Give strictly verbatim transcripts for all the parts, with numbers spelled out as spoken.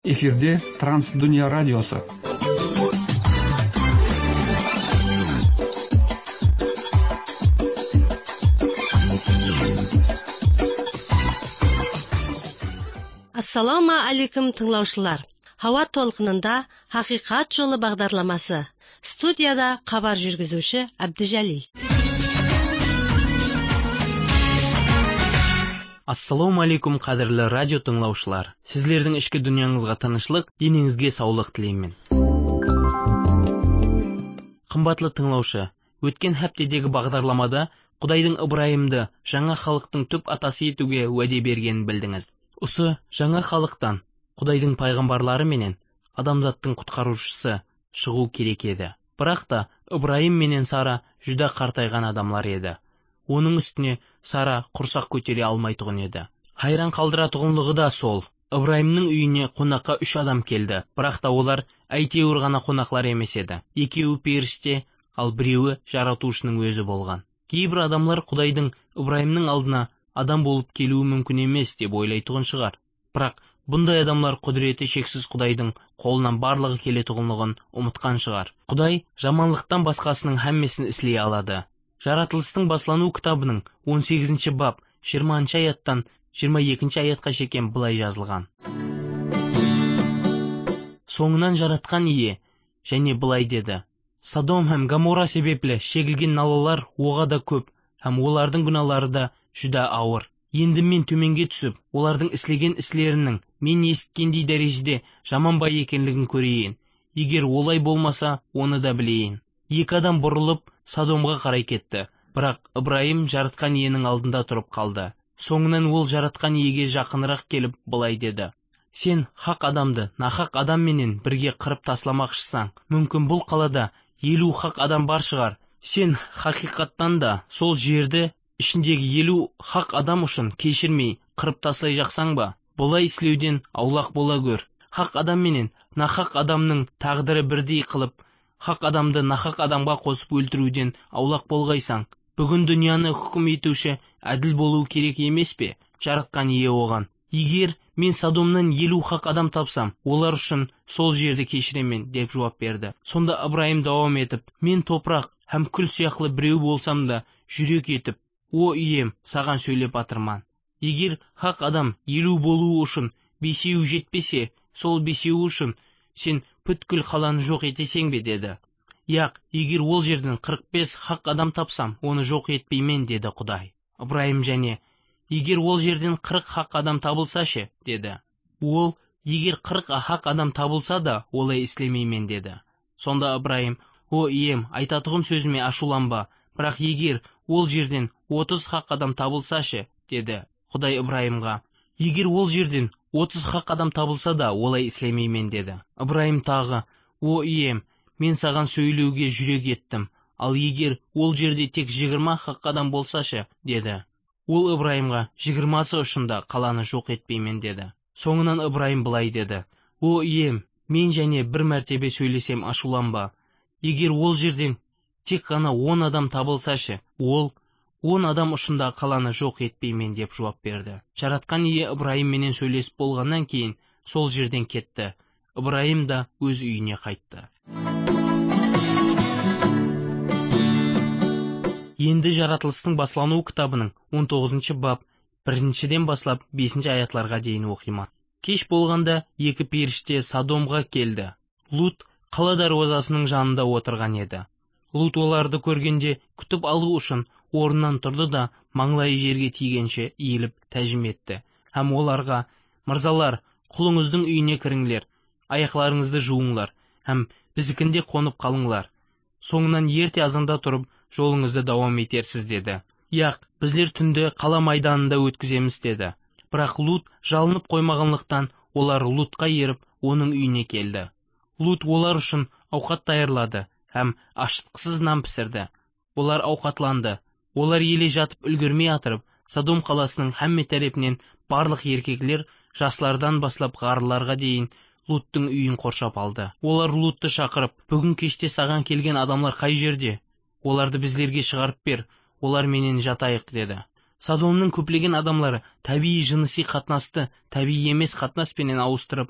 Эфирде Трансдүния радиосы. Ассаламу алейкум тыңлаушылар. Хава толқынында Хақиқат жолы бағдарламасы. Студияда хабар жүргізуші Абдижали. Ассаламу алейкум қадірлі радио тыңлаушылар. Сізлердің ішкі дүнияңызға тынышлық, деніңізге саулық тілеймін. Қымбатлы тыңлаушы, өткен хәптедегі бағдарламада Құдайдың Ибраимды жаңа халықтың түп атасы етуге уәде бергенін білдіңіз. Осы жаңа халықтан Құдайдың пайғамбарлары менен адамзаттың құтқарушысы шығу керек еді. Бірақ та Ибраим менен Сара жүдә қартайған адамлар еді. Оның үстіне Сара құрсақ көтере алмайтұғын еді. Хайран қалдыратұғынлығы да сол. Ибраимның үйіне қонаққа үш адам келді, бірақ та олар әйтеуір ғана қонақлар емес еді. Екеуі періште, ал біреуі жаратушының өзі болған. Кейбір адамлар Құдайдың Ибраимның алдына адам болып келуі мүмкін емес деп ойлайтұғын шығар. Бірақ бұндай адамлар құдіреті шексіз Құдайдың қолынан барлығы келетұғынлығын ұмытқан шығар. Құдай жаманлықтан басқасының әммесін іслей алады. Жаратылыстың баслану кітабының он сегізінші бап жиырмасыншы аяттан жиырма екінші аятқа шейін былай жазылған. Соңынан жаратқан ие және былай деді: Содом һәм Гоморра себеплі шегілген налалар оға да көп, һәм олардың күнәлары да жүдә ауыр. Енді мен төменге түсіп, олардың іслеген іслерінің мен есіткендей дәрежеде жаман бай екенлігін көрейін. Егер олай болмаса, оны да білейін. Екі адам бұрылып Содомға қарай кетті, бірақ Ибраим жаратқан иенің алдында тұрып қалды. Соңынан ол жаратқан иеге жақынырақ келіп былай деді: Сен хақ адамды нахақ адам менен бірге қырып тасламақшысаң, мүмкін бұл қалада елу хақ адам бар шығар. Сен хақиқаттан да сол жерді ішіндегі елу хақ адам үшін кешірмей қырып таслай жақсаң ба? Бұлай істеуден аулақ бола көр. Хақ адам менен нахақ адамның тағдыры бірдей қылып, хақ адамды нахақ адамға қосып өлтіруден аулақ болғайсаң, бүгін дүнияны хүкім етуші әділ болу керек емес пе? Жаратқан ие оған: Егер мен Содомнан елу хақ адам тапсам, олар үшін сол жерді кешіремен, деп жауап берді. Сонда Ибраим давам етіп: Мен топырақ һәм күл сияқлы біреу болсам да, жүрек етіп, о ием, саған сөйлеп атырман. Егер хақ адам елу болуы үшін бесеу жетпесе, сол бесеу үшін сен бүткіл қаланы жоқ етесең бе, деді. Яқ, егер ол жерден қырық бес хақ адам тапсам, оны жоқ етпеймен, деді Құдай. Ибраим және: Егер ол жерден қырық хақ адам табылса ше, деді. Ол: Егер қырық хақ адам табылса да, олай істемеймен, деді. Сонда Ибраим: О ием, айтатұғын сөзіме ашуланба, бірақ егер ол жерден отыз хақ адам табылса ше, деді. Құдай Ибраимға: Егер ол жерден отыз хақ адам табылса да, олай істемеймен, деді. Ибраим тағы: О ием, мен саған сөйлеуге жүрек еттім, ал егер ол жерде тек жиырма хақ адам болса ше, деді. Ол Ибраимға: жиырмасы ұшында қаланы жоқ етпеймен, деді. Соңынан Ибраим былай деді: О ием, мен және бір мәртебе сөйлесем ашуланба. Егер ол жерден тек қана он адам табылса ше, ол он адам ұшында қаланы жоқ етпеймен, деп жауап берді. Жаратқан ие Ибраим менен сөйлесіп болғаннан кейін сол жерден кетті. Ибраим да өз үйіне қайтты. Енді жаратылыстың баслану кітабының он тоғызыншы бап біріншіден баслап бесінші аятларға дейін оқимын. Кеш болғанда екі періште Содомға келді. Лут қала дарвазасының жанында отырған еді. Лут оларды көргенде күтіп алу үшін орнынан тұрды да маңлайы жерге тигенше иіліп тәжім етті. Һәм оларға: Мырзалар, құлыңыздың үйіне кіріңлер, аяқларыңызды жуыңлар, һәм біздікінде қонып қалыңлар. Соңынан ерте азанда тұрып жолыңызды давам етерсіз, деді. Яқ, біздер түнді қала майданында өткіземіз, деді. Бірақ Лут жалынып қоймағанлықтан олар Лутқа еріп оның үйіне келді. Лут олар үшін ауқат даярлады һәм ашытқысыз нан пісірді. Олар ауқатланды. Олар еле жатып үлгермей атырып, Содом қаласының һәмме тарапынан барлық еркеклер, жастардан баслап ғарларға дейін Луттың үйін қоршап алды. Олар Лутты шақырып: Бүгін кеште саған келген адамлар қай жерде? Оларды біздерге шығарып бер, олар менен жатайық, деді. Содомның көплеген адамлары табиғи жынысы қатынасты табиғи емес қатынаспенен ауыстырып,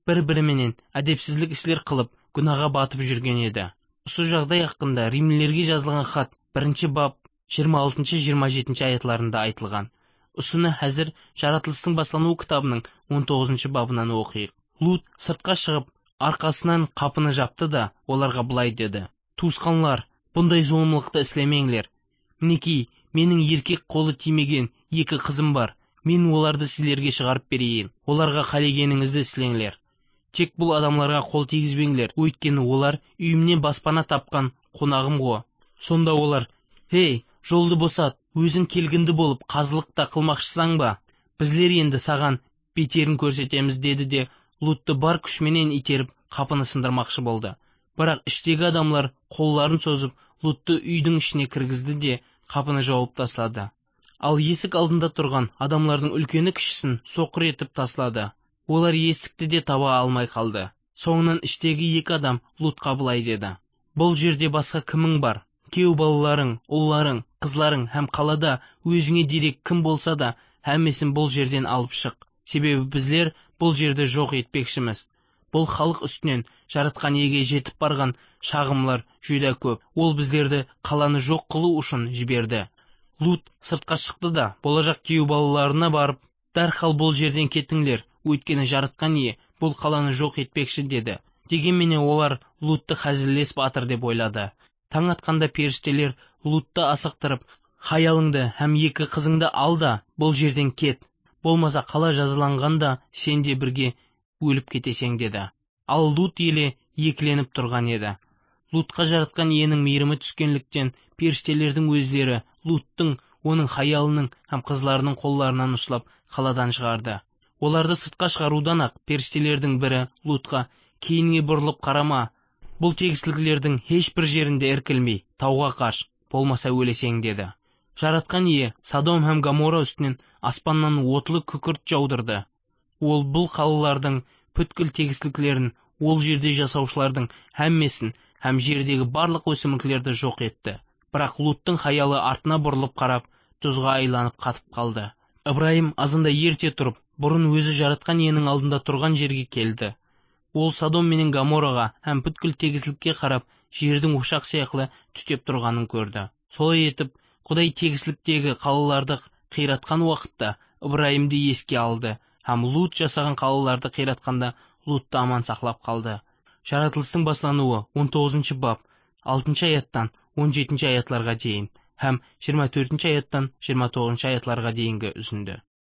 бір-біріменен әдепсізлік ішлер қылып күнәға батып жүрген еді. Осы жағдай хақында Римлілерге жазылған хат бірінші бап жиырма алтыншы жиырма жетінші аятларында айтылған. Осыны хәзір Жаратылыстың баслануы кітабының он тоғызыншы бабынан оқиық. Лут сыртқа шығып, арқасынан қапыны жапты да оларға былай деді: "Туысқанлар, бұндай зұлымлықты істемеңдер. Мінекей, менің еркек қолы тимеген екі қызым бар. Мен оларды сіздерге шығарып берейін. Оларға қалегеніңізді істеңдер. Тек бұл адамларға қол тигізбеңдер, өйткені олар үйімнен баспана тапқан қонағым ғой." Сонда олар: "Хей, жолды босат, өзің келгінді болып қазылық та қылмақшысың ба? Біздер енді саған бетерін көрсетеміз" деді де Лутты бар күшменен итеріп қапыны сындырмақшы болды. Бірақ іштегі адамлар қолларын созып Лутты үйдің ішіне кіргізді де қапыны жауып таслады. Ал есік алдында тұрған адамлардың үлкені кішісін соқыр етіп таслады. Олар есікті де таба алмай қалды. Соңынан іштегі екі адам Лутқа былай деді: "Бұл жерде басқа кімің бар? Кеу балаларың, ұлларың, қызларың һәм қалада өзіңе дерек кім болса да, һәммесін бұл жерден алып шық. Себебі біздер бұл жерді жоқ етпекшіміз. Бұл халық үстінен жаратқан еге жетіп барған шағымлар жүда көп. Ол біздерді қаланы жоқ қылу үшін жіберді." Лут сыртқа шықты да болашақ күйеу балаларына барып: "Дәрхал бұл жерден кетіңдер, өйткені жаратқан ие бұл қаланы жоқ етпекші" деді. Дегенменен олар Лутты хәзіллес батыр деп ойлады. Таң атқанда періштелер Лутты асықтырып: "Хаялыңды һәм екі қызыңды ал да бұл жерден кет. Болмаса қала жазаланғанда сен де бірге өліп кетесің" деді. Ал Лут еле екіленіп тұрған еді. Лутқа жаратқан иенің мейірімі түскенліктен періштелердің өздері Луттың, оның хаялының һәм қызларының қолларынан ұстап қаладан шығарды. Оларды сыртқа шығарудан ақ періштелердің бірі Лутқа: "Кейінге бұрылып қарама, бұл тегістіліктердің ешбір жерінде іркілмей, тауға қаш, болмаса өлесең" деді. Жаратқан ие Содом һәм Гоморра үстінен аспаннан отлы күкірт жаудырды. Ол бұл қалалардың бүткіл тегістіліктерін, ол жерде жасаушылардың һәммесін һәм жердегі барлық өсімдіктерді жоқ етті. Бірақ Луттың хаялы артына бұрылып қарап, тұзға айланып қатып қалды. Ибраим азында ерте тұрып, бұрын өзі жаратқан иенің алдында тұрған жерге келді. Ол Содом менен Гоморраға һәм бүткіл тегістілікке қарап, жердің ошақ сияқты түтеп тұрғанын көрді. Солай етіп, Құдай тегістіліктегі қалаларды қиратқан уақытта Ибраимді еске алды, һәм Лут жасаған қалаларды қиратқанда Лутты аман сақлап қалды. Жаратылыстың баслануы он тоғызыншы бап алтыншы аяттан он жетінші аятларға дейін һәм жиырма төртінші аяттан жиырма тоғызыншы аятларға дейінгі үзінді.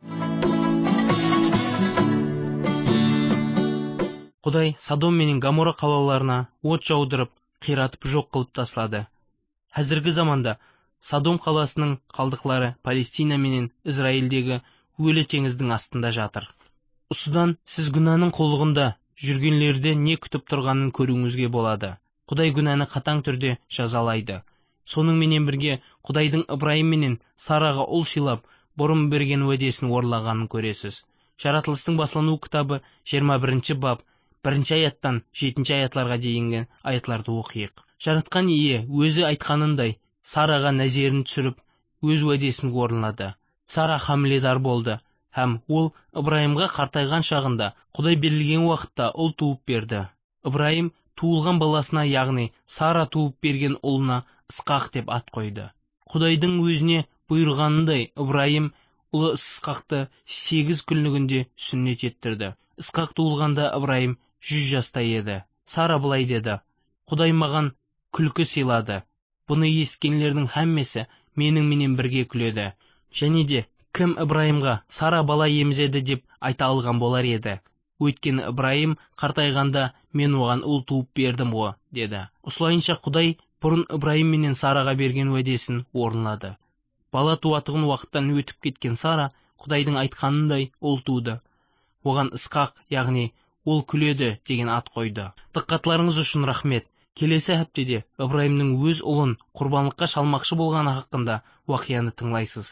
Құдай Содом менен Гоморра қалаларына от жаудырып, қиратып жоқ қылып таслады. Қазіргі заманда Содом қаласының қалдықлары Палестина менен Израильдегі өлі теңіздің астында жатыр. Осыдан сіз күнәнің құлдығында жүргенлерде не күтіп тұрғанын көруіңізге болады. Құдай күнәні қатаң түрде жазалайды. Соның менен бірге Құдайдың Ибраим менен Сараға ұл сыйлап, бұрын берген уәдесін орындағанын көресіз. Жаратылыстың баслануы кітабы жиырма бірінші бап бірінші аяттан жетінші аятларға дейінгі аятларды оқиық. Жаратқан ие өзі айтқанындай Сараға нәзерін түсіріп, өз уәдесін орындады. Сара хамиледар болды, һәм ол Ибраимға қартайған шағында Құдай белгілеген уақытта ұл туып берді. Ибраим туылған баласына, яғни Сара туып берген ұлына Исқақ деп ат қойды. Құдайдың өзіне бұйырғанындай Ибраим ұлы Исқақты сегіз күнлігінде сүннет еттірді. Исқақ туылғанда Ибраим жүз жаста еді. Сара былай деді: "Құдай маған күлкі сыйлады. Бұны ескенлердің һәммесі менің менен бірге күледі." Және де кім Ибраимға Сара бала емізеді деп айта алған болар еді. Өйткені Ибраим қартайғанда мен оған ұл туып бердім ғой, деді. Осылайынша Құдай бұрын Ибраим менен Сараға берген уәдесін орындады. Бала туатығын уақыттан өтіп кеткен Сара Құдайдың айтқанындай ұл туды. Оған Исқақ, яғни ол күледі деген ат қойды. Диққатларыңыз үшін рахмет. Келесі әптеде Ибраимның өз ұлын құрбанлыққа шалмақшы болғаны хақында уақияны тыңлайсыз.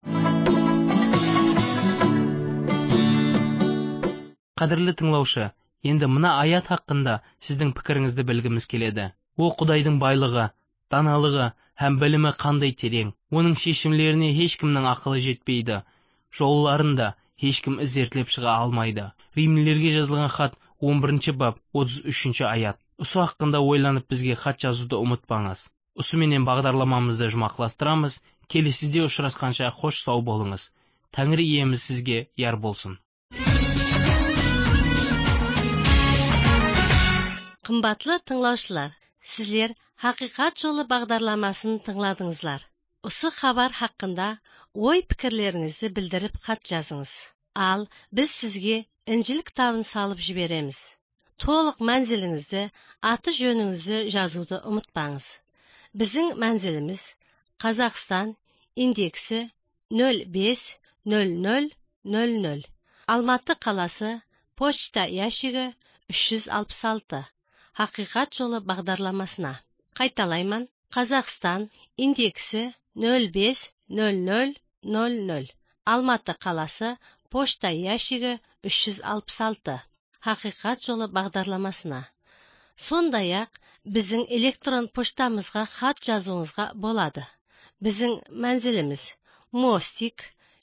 Қадірлі тыңлаушы, енді мына аят хақында сіздің пікіріңізді білгіміз келеді. О Құдайдың байлығы, даналығы һәм білімі қандай терең. Оның шешімлеріне ешкімнің ақылы жетпейді. Жолларын да ешкім ізертілеп шыға алмайды. Римлілерге жазылған хат он бірінші бап отыз үшінші аят. Ұсы хақында ойланып бізге хат жазуды ұмытпаңыз. Ұсы менен бағдарламамызды жұмақластырамыз. Келесіде ұшырасқанша хош сау болыңыз. Тәңір иеміз сізге яр болсын. Қымбатлы тыңлаушылар, сізлер Хақиқат жолы бағдарламасын тыңладыңызлар. Осы хабар хақында ой пікірлеріңізді білдіріп хат жазыңыз. Ал біз сізге Інжіл кітабын салып жібереміз. Толық мәнзіліңізді, аты жөніңізді жазуды ұмытпаңыз. Біздің мәнзіліміз Қазақстан, индексі нөл бес нөл нөл нөл нөл. Алматы қаласы, почта ящигі үш жүз алпыс алты. Хақиқат жолы бағдарламасына. Қайталайман. Қазақстан, индексі нөл бес нөл нөл нөл нөл. Алматы қаласы, почта ящигі үш жүз алпыс алты. Хақиқат жолы бағдарламасына. Сондай-ақ біздің электрон поштамызға хат жазуыңызға болады. Біздің мәнзіліміз мостик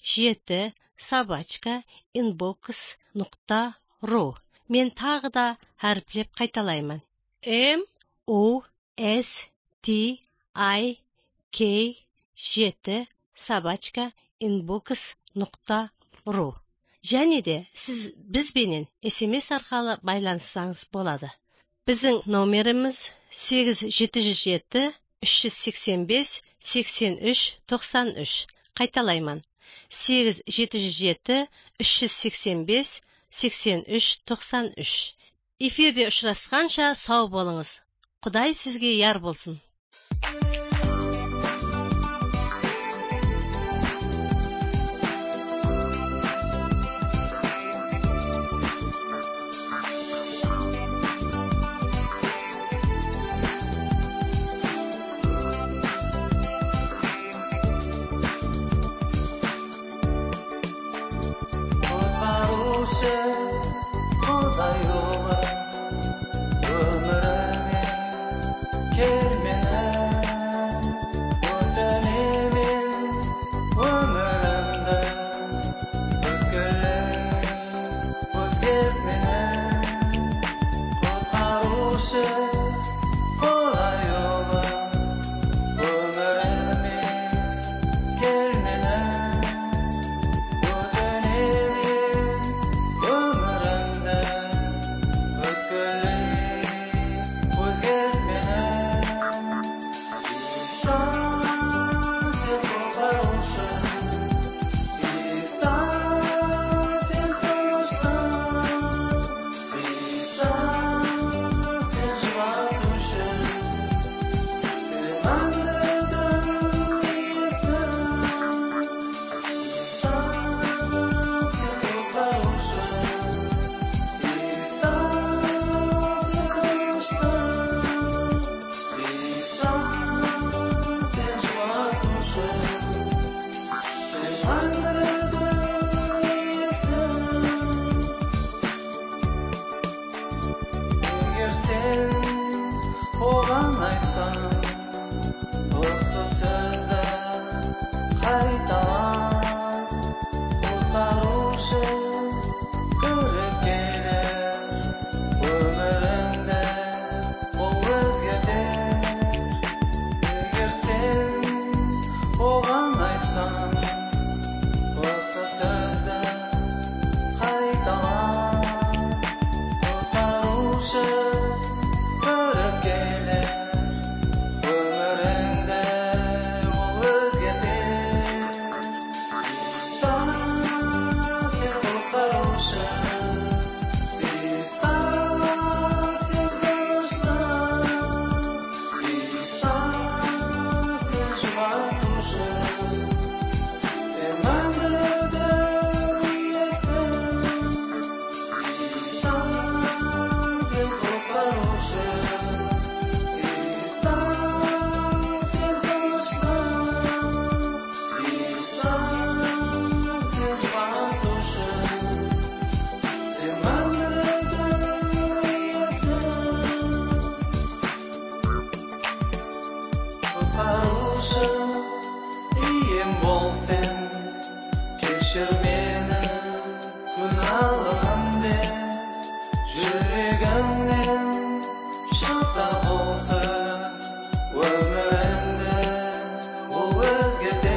жеті собачка инбокс нұқта ру. Мен тағы да әріплеп қайталаймын. М о с т i k жеті собачка инбокс нұқта ру. Және де сіз бізбенен смс арқылы байланыссаңыз болады. Біздің номеріміз сегіз жеті жүз жеті үш жүз сексен бес сексен үш тоқсан үш. Қайталайман. сегіз жеті жүз жеті үш жүз сексен бес сексен үш тоқсан үш. Эфирде ұшырасқанша сау болыңыз. Құдай сізге яр болсын. Өміріме келмен жүрегіңнен шықса бұл сөз өміріңді ол өзгерте